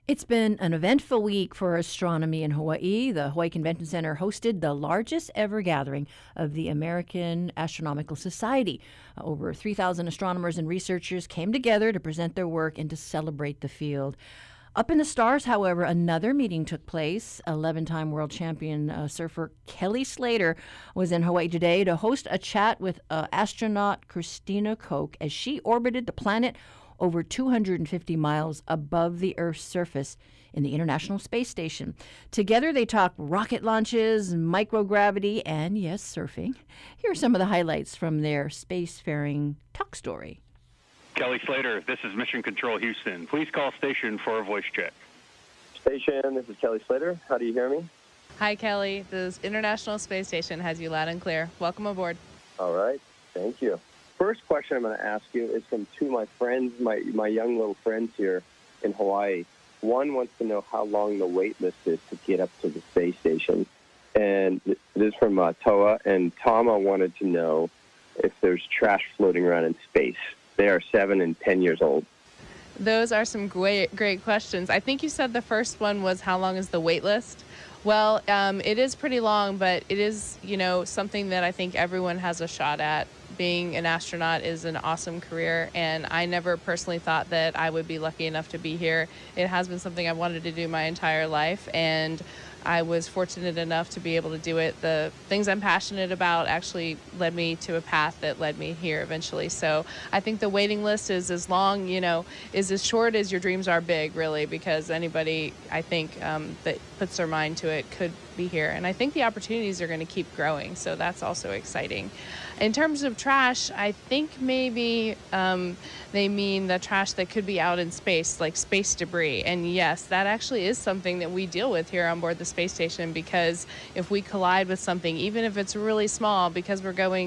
It's been an eventful week for astronomy in Hawaii. The Hawaii Convention Center hosted the largest ever gathering of the American Astronomical Society. Over 3,000 astronomers and researchers came together to present their work and to celebrate the field. Up in the stars, however, another meeting took place. 11-time world champion surfer Kelly Slater was in Hawaii today to host a chat with astronaut Christina Koch as she orbited the planet over 250 miles above the Earth's surface in the International Space Station. Together, they talked rocket launches, microgravity, and, yes, surfing. Here are some of the highlights from their spacefaring talk story. Kelly Slater, this is Mission Control Houston. Please call station for a voice check. Station, this is Kelly Slater. How do you hear me? Hi, Kelly. The International Space Station has you loud and clear. Welcome aboard. All right. Thank you. First question I'm going to ask you is from two of my friends, my young little friends here in Hawaii. One wants to know how long the wait list is to get up to the space station. And this is from Toa. And Tama wanted to know if there's trash floating around in space. They are 7 and 10 years old. Those are some great questions. I think you said the first one was how long is the wait list? Well, it is pretty long, but it is, something that I think everyone has a shot at. Being an astronaut is an awesome career, and I never personally thought that I would be lucky enough to be here. It has been something I've wanted to do my entire life, and I was fortunate enough to be able to do it. The things I'm passionate about actually led me to a path that led me here eventually. So I think the waiting list is as long, is as short as your dreams are big, really, because anybody, I think, that puts their mind to it could be here. And I think the opportunities are going to keep growing, so that's also exciting. In terms of trash, I think maybe they mean the trash that could be out in space, like space debris. And yes, that actually is something that we deal with here on board the space station, because if we collide with something, even if it's really small, because we're going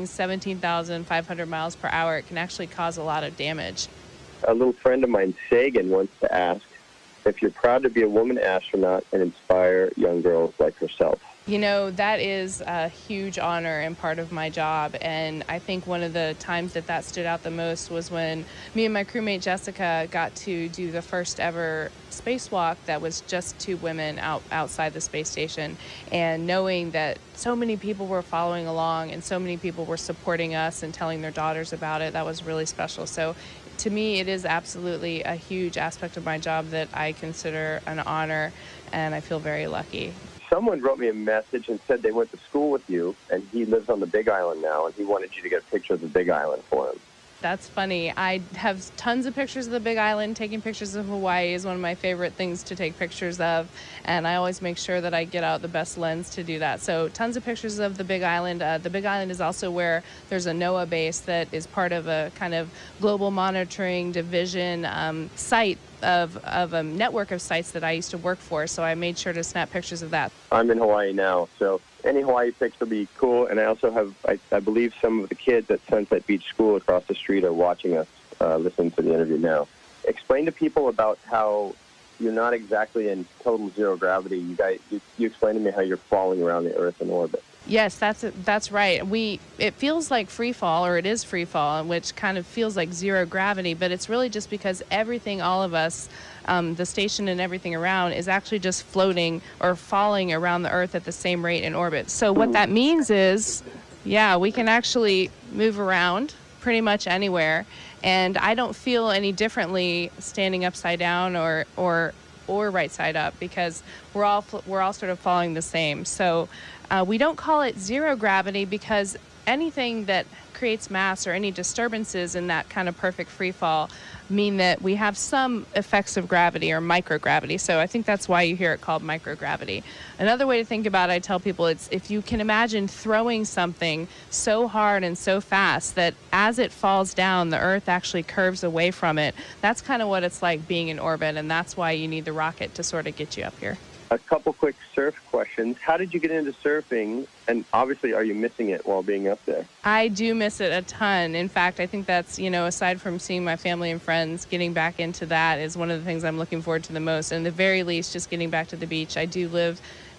17,500 miles per hour, it can actually cause a lot of damage. A little friend of mine, Sagan, wants to ask if you're proud to be a woman astronaut and inspire young girls like herself. That is a huge honor and part of my job. And I think one of the times that stood out the most was when me and my crewmate Jessica got to do the first ever spacewalk that was just two women outside the space station. And knowing that so many people were following along and so many people were supporting us and telling their daughters about it, that was really special. So to me, it is absolutely a huge aspect of my job that I consider an honor, and I feel very lucky. Someone wrote me a message and said they went to school with you, and he lives on the Big Island now, and he wanted you to get a picture of the Big Island for him. That's funny. I have tons of pictures of the Big Island. Taking pictures of Hawaii is one of my favorite things to take pictures of, and I always make sure that I get out the best lens to do that. So tons of pictures of the Big Island. The Big Island is also where there's a NOAA base that is part of a kind of global monitoring division site of a network of sites that I used to work for, so I made sure to snap pictures of that. I'm in Hawaii now, so any Hawaii pics will be cool, and I also have, I believe some of the kids at Sunset Beach School across the street are watching us, listening to the interview now. Explain to people about how you're not exactly in total zero gravity. You explained to me how you're falling around the Earth in orbit. Yes, that's right. It feels like free fall, or it is free fall, which kind of feels like zero gravity, but it's really just because everything, all of us, the station and everything around, is actually just floating or falling around the Earth at the same rate in orbit. So what that means is, we can actually move around pretty much anywhere, and I don't feel any differently standing upside down or right side up, because we're all sort of falling the same. So we don't call it zero gravity because anything that creates mass or any disturbances in that kind of perfect free fall mean that we have some effects of gravity or microgravity. So I think that's why you hear it called microgravity. Another way to think about it, I tell people, it's if you can imagine throwing something so hard and so fast that as it falls down, the Earth actually curves away from it. That's kind of what it's like being in orbit, and that's why you need the rocket to sort of get you up here. A couple quick surf questions. How did you get into surfing? And obviously, are you missing it while being up there? I do miss it a ton. In fact, I think that's, aside from seeing my family and friends, getting back into that is one of the things I'm looking forward to the most. And at the very least, just getting back to the beach. I do live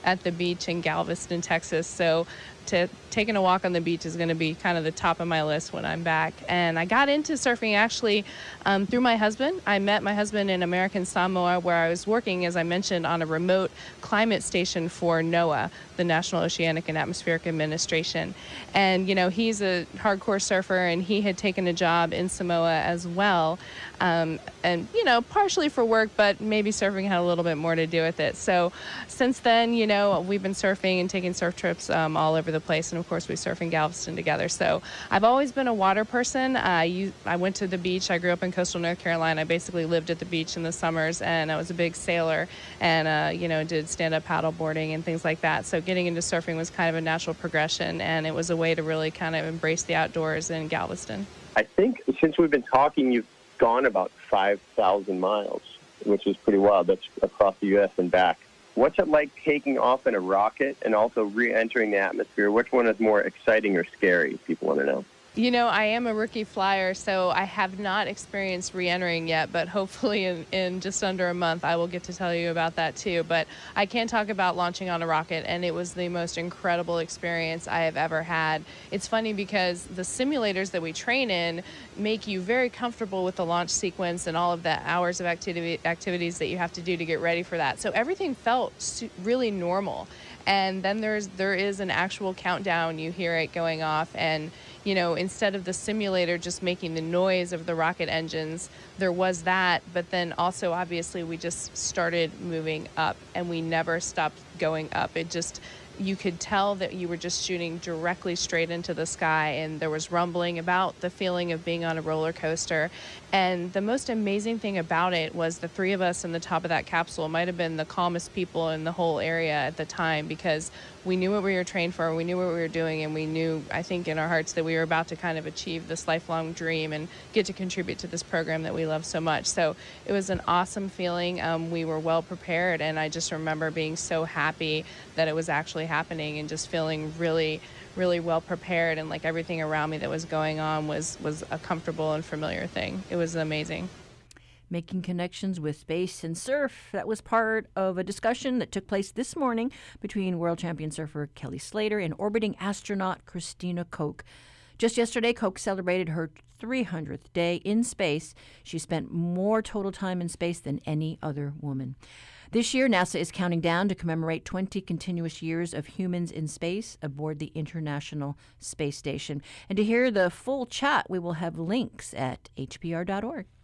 at the beach in Galveston, Texas. So taking a walk on the beach is going to be kind of the top of my list when I'm back. And I got into surfing actually through my husband. I met my husband in American Samoa, where I was working, as I mentioned, on a remote climate station for NOAA, the National Oceanic and Atmospheric Administration. And, he's a hardcore surfer, and he had taken a job in Samoa as well. And, partially for work, but maybe surfing had a little bit more to do with it. So since then, we've been surfing and taking surf trips all over the place. And of course, we surf in Galveston together. So I've always been a water person. I went to the beach. I grew up in coastal North Carolina. I basically lived at the beach in the summers, and I was a big sailor and, did stand-up paddle boarding and things like that. So getting into surfing was kind of a natural progression, and it was a way to really kind of embrace the outdoors in Galveston. I think since we've been talking, you've gone about 5,000 miles, which is pretty wild. That's across the U.S. and back. What's it like taking off in a rocket and also re-entering the atmosphere? Which one is more exciting or scary? People want to know. I am a rookie flyer, so I have not experienced re-entering yet, but hopefully in just under a month, I will get to tell you about that too. But I can talk about launching on a rocket, and it was the most incredible experience I have ever had. It's funny because the simulators that we train in make you very comfortable with the launch sequence and all of the hours of activities that you have to do to get ready for that. So everything felt really normal. And then there is an actual countdown. You hear it going off, and instead of the simulator just making the noise of the rocket engines, there was that, but then also obviously we just started moving up, and we never stopped going up. You could tell that you were just shooting directly straight into the sky, and there was rumbling about the feeling of being on a roller coaster. And the most amazing thing about it was the three of us in the top of that capsule might have been the calmest people in the whole area at the time, because we knew what we were trained for, we knew what we were doing, and we knew, I think, in our hearts that we were about to kind of achieve this lifelong dream and get to contribute to this program that we love so much. So it was an awesome feeling. We were well prepared, and I just remember being so happy that it was actually happening and just feeling really, really well prepared, and like everything around me that was going on was a comfortable and familiar thing. It was amazing. Making connections with space and surf. That was part of a discussion that took place this morning between world champion surfer Kelly Slater and orbiting astronaut Christina Koch. Just yesterday, Koch celebrated her 300th day in space. She spent more total time in space than any other woman. This year, NASA is counting down to commemorate 20 continuous years of humans in space aboard the International Space Station. And to hear the full chat, we will have links at hpr.org.